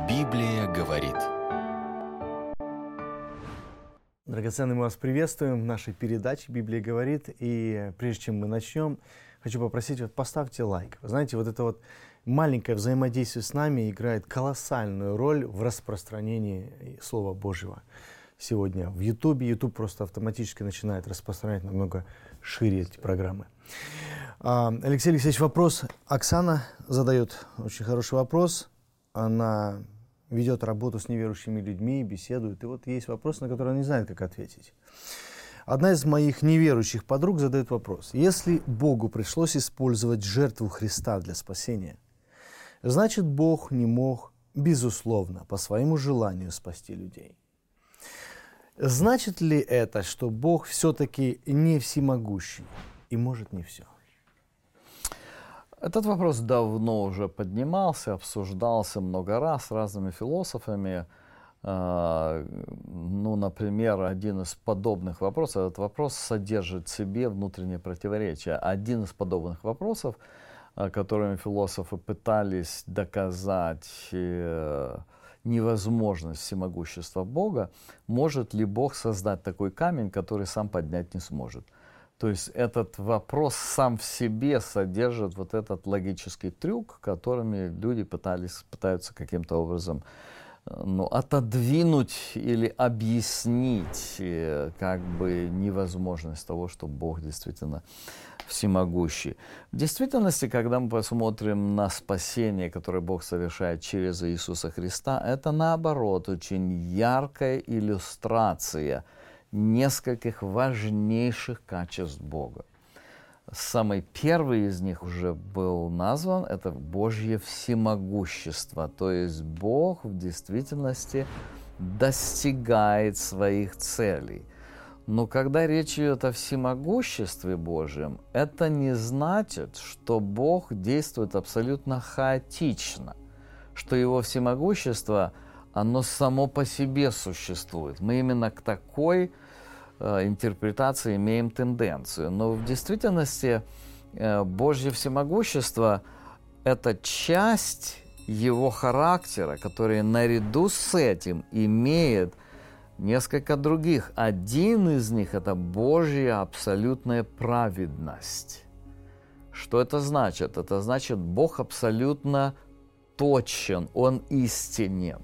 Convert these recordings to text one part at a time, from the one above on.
Библия говорит. Драгоценные, мы вас приветствуем в нашей передаче «Библия говорит». И прежде чем мы начнем, хочу попросить, поставьте лайк. Вы знаете, это маленькое взаимодействие с нами играет колоссальную роль в распространении Слова Божьего. Сегодня в YouTube. YouTube просто автоматически начинает распространять намного шире эти программы. Алексей Алексеевич, вопрос. Оксана задает очень хороший вопрос. Она ведет работу с неверующими людьми, беседует. И есть вопрос, на который она не знает, как ответить. Одна из моих неверующих подруг задает вопрос. Если Богу пришлось использовать жертву Христа для спасения, значит, Бог не мог, безусловно, по своему желанию спасти людей. Значит ли это, что Бог все-таки не всемогущий и может не все? Этот вопрос давно уже поднимался, обсуждался много раз разными философами. Например, один из подобных вопросов, этот вопрос содержит в себе внутреннее противоречие. Один из подобных вопросов, которыми философы пытались доказать невозможность всемогущества Бога, может ли Бог создать такой камень, который сам поднять не сможет? То есть этот вопрос сам в себе содержит этот логический трюк, которыми люди пытаются каким-то образом отодвинуть или объяснить невозможность того, что Бог действительно всемогущий. В действительности, когда мы посмотрим на спасение, которое Бог совершает через Иисуса Христа, это наоборот очень яркая иллюстрация нескольких важнейших качеств Бога. Самый первый из них уже был назван, это Божье всемогущество. То есть Бог в действительности достигает своих целей. Но когда речь идет о всемогуществе Божьем, это не значит, что Бог действует абсолютно хаотично, что Его всемогущество, оно само по себе существует. Мы именно к такой интерпретации имеем тенденцию. Но в действительности Божье всемогущество – это часть Его характера, которая наряду с этим имеет несколько других. Один из них – это Божья абсолютная праведность. Что это значит? Это значит, Бог абсолютно точен, Он истинен.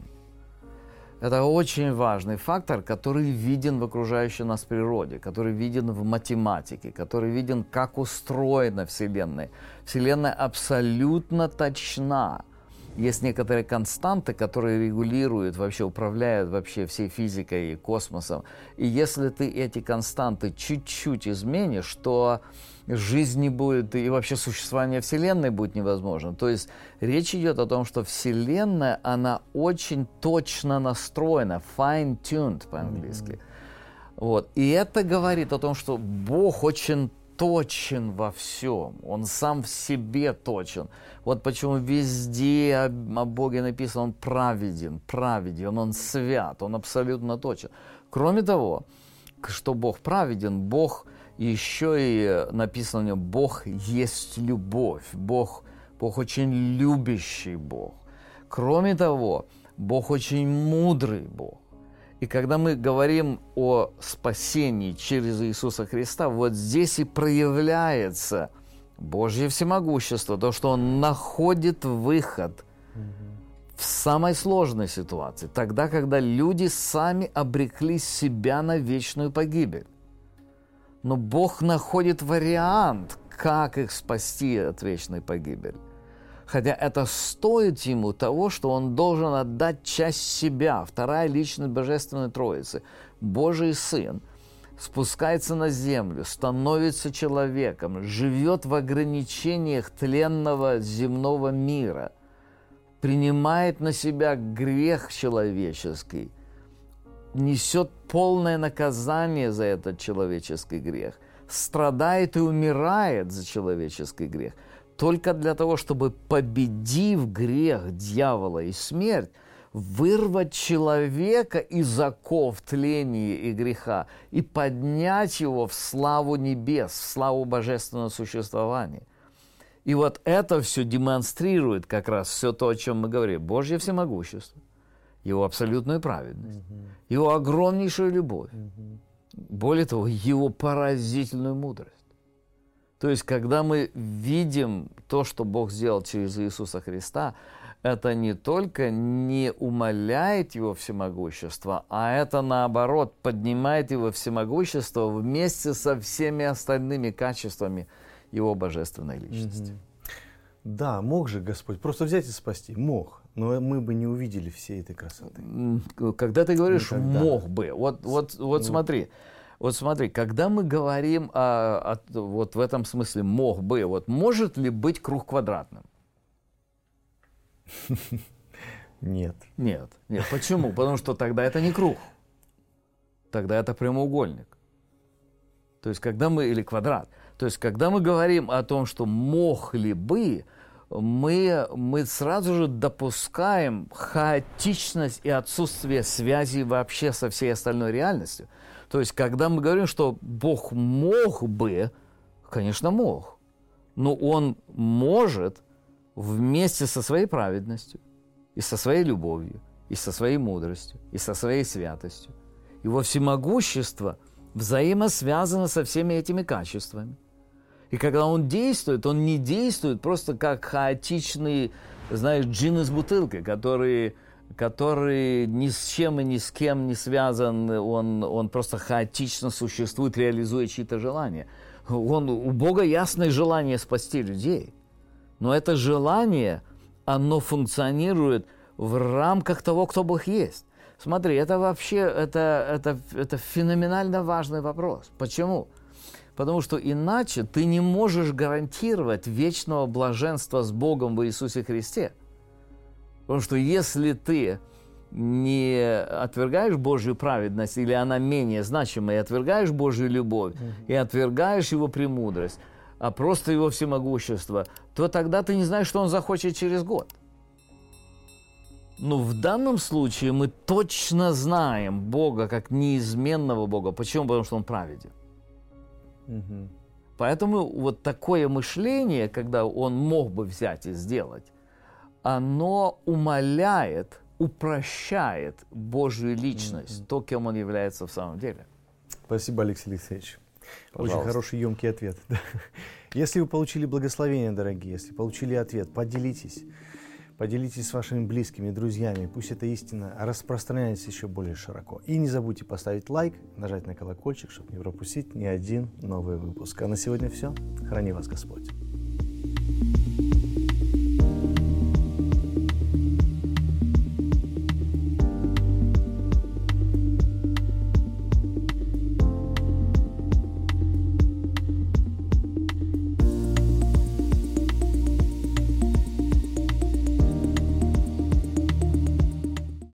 Это очень важный фактор, который виден в окружающей нас природе, который виден в математике, который виден, как устроена Вселенная. Вселенная абсолютно точна. Есть некоторые константы, которые регулируют, управляют всей физикой и космосом. И если ты эти константы чуть-чуть изменишь, то жизнь не будет, и вообще существование Вселенной будет невозможно. То есть речь идет о том, что Вселенная, она очень точно настроена, fine-tuned по-английски. И это говорит о том, что Бог очень точен во всем, Он сам в себе точен. Почему везде о Боге написано, Он праведен, Он свят, Он абсолютно точен. Кроме того, что Бог праведен, Бог еще и написано у него, Бог есть любовь, Бог очень любящий Бог. Кроме того, Бог очень мудрый Бог. И когда мы говорим о спасении через Иисуса Христа, здесь и проявляется Божье всемогущество, то, что Он находит выход в самой сложной ситуации, тогда, когда люди сами обрекли себя на вечную погибель. Но Бог находит вариант, как их спасти от вечной погибели. Хотя это стоит Ему того, что Он должен отдать часть себя. Вторая личность Божественной Троицы, Божий Сын, спускается на землю, становится человеком, живет в ограничениях тленного земного мира, принимает на себя грех человеческий, несет полное наказание за этот человеческий грех, страдает и умирает за человеческий грех, только для того, чтобы, победив грех, дьявола и смерть, вырвать человека из оков тления и греха и поднять его в славу небес, в славу божественного существования. И это все демонстрирует как раз все то, о чем мы говорим. Божье всемогущество, Его абсолютную праведность, Его огромнейшую любовь, более того, Его поразительную мудрость. То есть, когда мы видим то, что Бог сделал через Иисуса Христа, это не только не умаляет Его всемогущество, а это, наоборот, поднимает Его всемогущество вместе со всеми остальными качествами Его божественной личности. Да, мог же Господь просто взять и спасти, мог, но мы бы не увидели всей этой красоты. Когда ты говоришь Никогда. «мог бы», вот смотри, когда мы говорим вот в этом смысле «мог бы», вот может ли быть круг квадратным? Нет. Нет. Почему? Потому что тогда это не круг. Тогда это прямоугольник. То есть, или квадрат. То есть, когда мы говорим о том, что мог ли бы, мы сразу же допускаем хаотичность и отсутствие связи вообще со всей остальной реальностью. То есть, когда мы говорим, что Бог мог бы, конечно, мог, но Он может вместе со своей праведностью, и со своей любовью, и со своей мудростью, и со своей святостью. Его всемогущество взаимосвязано со всеми этими качествами. И когда Он действует, Он не действует просто как хаотичный, знаешь, джин из бутылки, который ни с чем и ни с кем не связан, он просто хаотично существует, реализуя чьи-то желания. У Бога ясное желание спасти людей. Но это желание, оно функционирует в рамках того, кто Бог есть. Смотри, это вообще, это феноменально важный вопрос. Почему? Потому что иначе ты не можешь гарантировать вечного блаженства с Богом в Иисусе Христе. Потому что если ты не отвергаешь Божью праведность, или она менее значимая, и отвергаешь Божью любовь, и отвергаешь Его премудрость, а просто Его всемогущество, то тогда ты не знаешь, что Он захочет через год. Но в данном случае мы точно знаем Бога как неизменного Бога. Почему? Потому что Он праведен. Поэтому вот такое мышление, когда Он мог бы взять и сделать, оно умаляет, упрощает Божью личность, то, кем Он является в самом деле. Спасибо, Алексей Алексеевич. Пожалуйста. Очень хороший, емкий ответ. Если вы получили благословение, дорогие, если получили ответ, поделитесь. Поделитесь с вашими близкими, друзьями. Пусть эта истина распространяется еще более широко. И не забудьте поставить лайк, нажать на колокольчик, чтобы не пропустить ни один новый выпуск. А на сегодня все. Храни вас Господь.